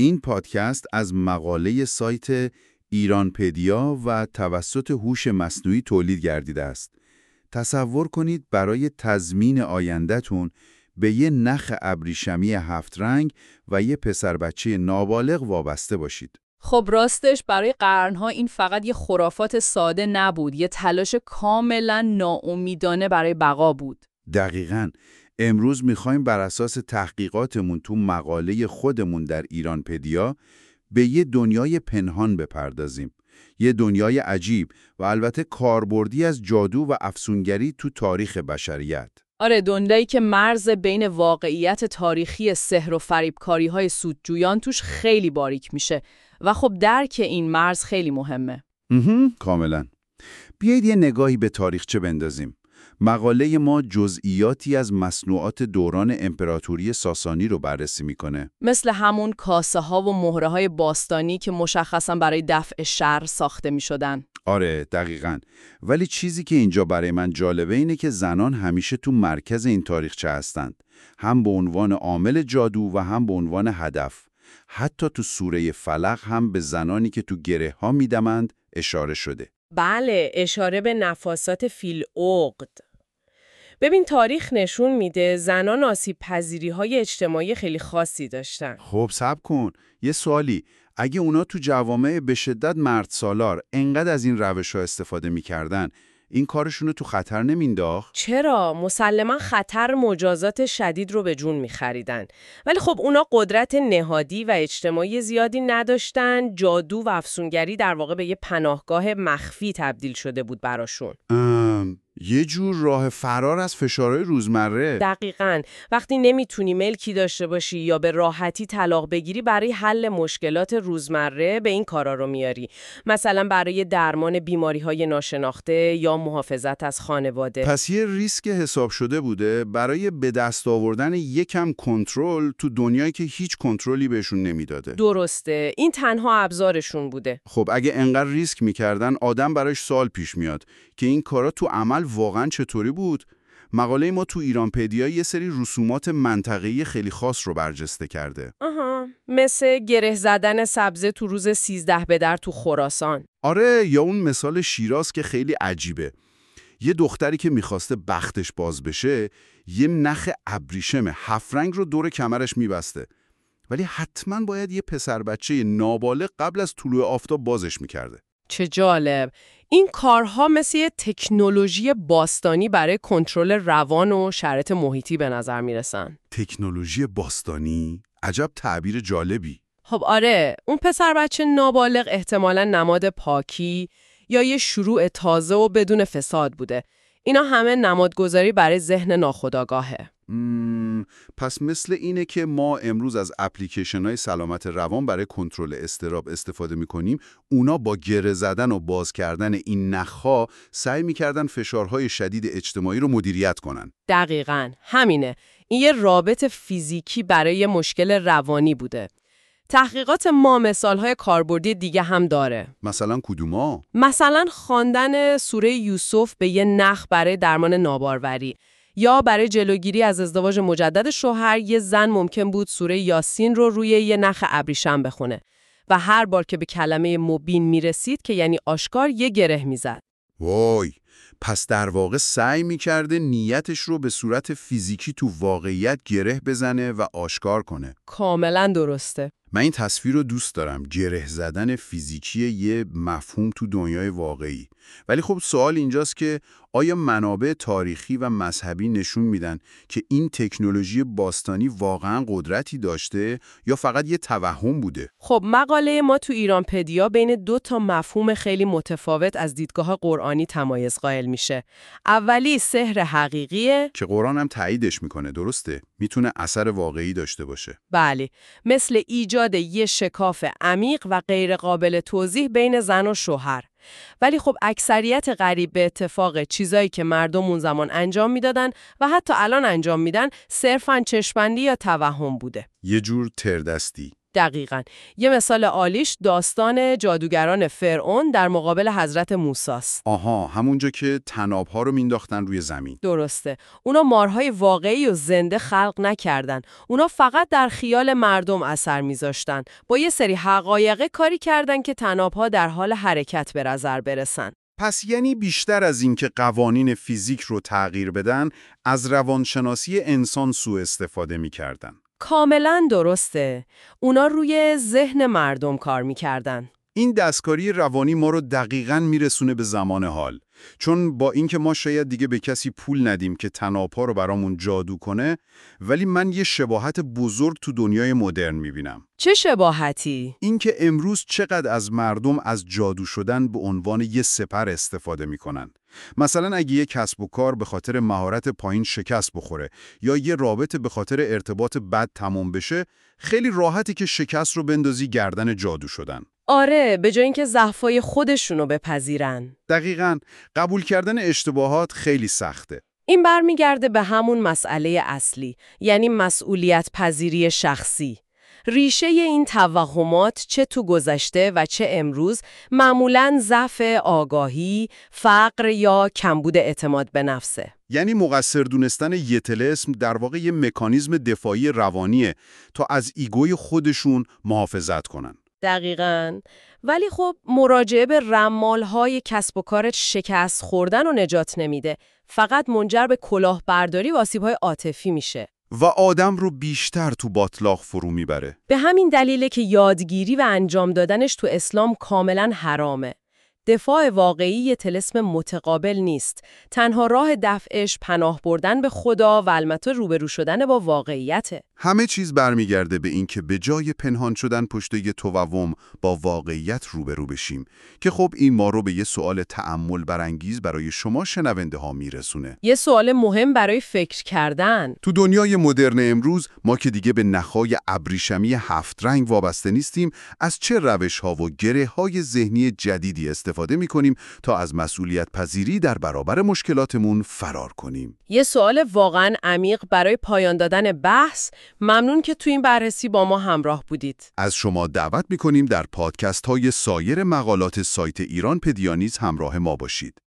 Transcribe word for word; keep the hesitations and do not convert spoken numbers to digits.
این پادکست از مقاله سایت ایرانپدیا و توسط هوش مصنوعی تولید گردیده است. تصور کنید برای تضمین آینده‌تون به یه نخ ابریشمی هفت رنگ و یه پسر بچه نابالغ وابسته باشید. خب راستش برای قرنها این فقط یه خرافات ساده نبود، یه تلاش کاملا ناامیدانه برای بقا بود. دقیقاً. امروز میخوایم بر اساس تحقیقاتمون تو مقاله خودمون در ایرانپدیا به یه دنیای پنهان بپردازیم. یه دنیای عجیب و البته کاربردی از جادو و افسونگری تو تاریخ بشریت. آره، دنیایی که مرز بین واقعیت تاریخی سحر و فریبکاری‌های سودجویان توش خیلی باریک میشه و خب درک این مرز خیلی مهمه. کاملا. بیایید یه نگاهی به تاریخچه بندازیم. مقاله ما جزئیاتی از مصنوعات دوران امپراتوری ساسانی رو بررسی میکنه. مثل همون کاسه ها و مهره های باستانی که مشخصاً برای دفع شر ساخته میشدن. آره، دقیقاً. ولی چیزی که اینجا برای من جالبه اینه که زنان همیشه تو مرکز این تاریخچه هستند. هم به عنوان عامل جادو و هم به عنوان هدف. حتی تو سوره فلق هم به زنانی که تو گره ها میدمند اشاره شده. بله، اشاره به نفاسات فیل عقد. ببین تاریخ نشون میده زنان آسیب پذیری های اجتماعی خیلی خاصی داشتن. خب صبر کن. یه سوالی. اگه اونا تو جوامع به شدت مرد سالار انقدر از این روش ها استفاده میکردن، این کارشونو تو خطر نمینداخت؟ چرا؟ مسلما خطر مجازات شدید رو به جون میخریدن. ولی خب اونا قدرت نهادی و اجتماعی زیادی نداشتن. جادو و افسونگری در واقع به یه پناهگاه مخفی تبدیل شده بود براشون. ام، یه جور راه فرار از فشارهای روزمره. دقیقاً. وقتی نمیتونی ملکی داشته باشی یا به راحتی طلاق بگیری، برای حل مشکلات روزمره به این کارا رو میاری. مثلا برای درمان بیماری‌های ناشناخته یا محافظت از خانواده. پس یه ریسک حساب شده بوده برای به دست آوردن یکم کنترل تو دنیایی که هیچ کنترلی بهشون نمیداده. درسته. این تنها ابزارشون بوده. خب اگه انقدر ریسک میکردن، آدم براش سوال پیش میاد که این کارا تو عمل واقعا چطوری بود؟ مقاله ما تو ایرانپدیا یه سری رسومات منطقه‌ای خیلی خاص رو برجسته کرده. آها، مثل گره زدن سبزه تو روز سیزده بدر تو خراسان. آره، یا اون مثال شیراز که خیلی عجیبه. یه دختری که میخواسته بختش باز بشه، یه نخ ابریشم هفت رنگ رو دور کمرش میبسته. ولی حتما باید یه پسر بچه نابالغ قبل از طلوع آفتاب بازش میکرده. چه جالب. این کارها مثل یه تکنولوژی باستانی برای کنترل روان و شرایط محیطی به نظر میرسن. تکنولوژی باستانی؟ عجب تعبیر جالبی. خب آره، اون پسر بچه نابالغ احتمالاً نماد پاکی یا یه شروع تازه و بدون فساد بوده. اینا همه نمادگذاری برای ذهن ناخودآگاهه. مم، پس مثل اینه که ما امروز از اپلیکیشن‌های سلامت روان برای کنترل اضطراب استفاده می‌کنیم. اونا با گره زدن و باز کردن این نخ‌ها سعی می‌کردن فشارهای شدید اجتماعی رو مدیریت کنن. دقیقاً همینه. این یه رابط فیزیکی برای یه مشکل روانی بوده. تحقیقات ما مثالهای کاربردی دیگه هم داره. مثلا کدوما؟ مثلا خواندن سوره یوسف به یه نخ برای درمان ناباروری، یا برای جلوگیری از ازدواج مجدد شوهر یه زن ممکن بود سوره یاسین رو روی یه نخ ابریشم بخونه و هر بار که به کلمه مبین میرسید که یعنی آشکار، یه گره میزد. وای، پس در واقع سعی می‌کرده نیتش رو به صورت فیزیکی تو واقعیت گره بزنه و آشکار کنه. کاملا درسته. من این تصویر رو دوست دارم، گره زدن فیزیکی یه مفهوم تو دنیای واقعی. ولی خب سوال اینجاست که آیا منابع تاریخی و مذهبی نشون میدن که این تکنولوژی باستانی واقعا قدرتی داشته یا فقط یه توهم بوده؟ خب مقاله ما تو ایرانپدیا بین دو تا مفهوم خیلی متفاوت از دیدگاه قرآنی تمایز قائل میشه. اولی سحر حقیقیه که قرآن هم تاییدش میکنه، درسته؟ میتونه اثر واقعی داشته باشه. بله، مثل ایجاد یه شکاف عمیق و غیر قابل توضیح بین زن و شوهر. ولی خب اکثریت قریب به اتفاق چیزایی که مردم اون زمان انجام میدادن و حتی الان انجام میدن صرفاً چشم‌بندی یا توهم بوده. یه جور تردستی. دقیقاً. یه مثال عالیش داستان جادوگران فرعون در مقابل حضرت موسی‌ست. آها، همونجا که طناب‌ها رو مینداختن روی زمین. درسته. اونا مارهای واقعی و زنده خلق نکردن. اونا فقط در خیال مردم اثر میذاشتن. با یه سری حقایقه کاری کردن که طناب‌ها در حال حرکت به نظر برسن. پس یعنی بیشتر از این که قوانین فیزیک رو تغییر بدن، از روانشناسی انسان سوء استفاده می‌کردن. کاملاً درسته. اونا روی ذهن مردم کار میکردن. این دستکاری روانی ما رو دقیقاً میرسونه به زمان حال. چون با اینکه ما شاید دیگه به کسی پول ندیم که طناب‌ها رو برامون جادو کنه، ولی من یه شباهت بزرگ تو دنیای مدرن میبینم. چه شباهتی؟ اینکه امروز چقدر از مردم از جادو شدن به عنوان یه سپر استفاده میکنن. مثلا اگه یه کسب و کار به خاطر مهارت پایین شکست بخوره یا یه رابطه به خاطر ارتباط بد تموم بشه، خیلی راحتی که شکست رو بندازی گردن جادو شدن. آره، به جای اینکه ضعفای خودشونو بپذیرن. دقیقاً، قبول کردن اشتباهات خیلی سخته. این برمیگرده به همون مسئله اصلی، یعنی مسئولیت پذیری شخصی. ریشه این توهمات چه تو گذشته و چه امروز معمولاً ضعف آگاهی، فقر یا کمبود اعتماد به نفسه. یعنی مقصر دونستن یه طلسم در واقع یه مکانیزم دفاعی روانیه تا از ایگوی خودشون محافظت کنن. دقیقاً. ولی خب مراجعه به رمال‌های کسب و کارت شکست خوردن و نجات نمیده. فقط منجر به کلاهبرداری و آسیب‌های عاطفی میشه. و آدم رو بیشتر تو باطلاق فرو میبره. به همین دلیله که یادگیری و انجام دادنش تو اسلام کاملاً حرامه. دفاع واقعی یه طلسم متقابل نیست. تنها راه دفعش پناه بردن به خدا و البته روبرو شدن با واقعیته. همه چیز برمیگرده به این که به جای پنهان شدن پشت یه توهم با واقعیت روبرو بشیم که خب این ما رو به یه سوال تأمل برانگیز برای شما شنونده ها میرسونه. یه سوال مهم برای فکر کردن. تو دنیای مدرن امروز ما که دیگه به نخای ابریشمی هفت رنگ وابسته نیستیم، از چه روش ها و گره های ذهنی جدیدی استفاده می کنیم تا از مسئولیت پذیری در برابر مشکلاتمون فرار کنیم؟ یه سوال واقعاً عمیق برای پایان دادن بحث. ممنون که تو این بررسی با ما همراه بودید. از شما دعوت می کنیم در پادکست های سایر مقالات سایت ایران پدیا نیز همراه ما باشید.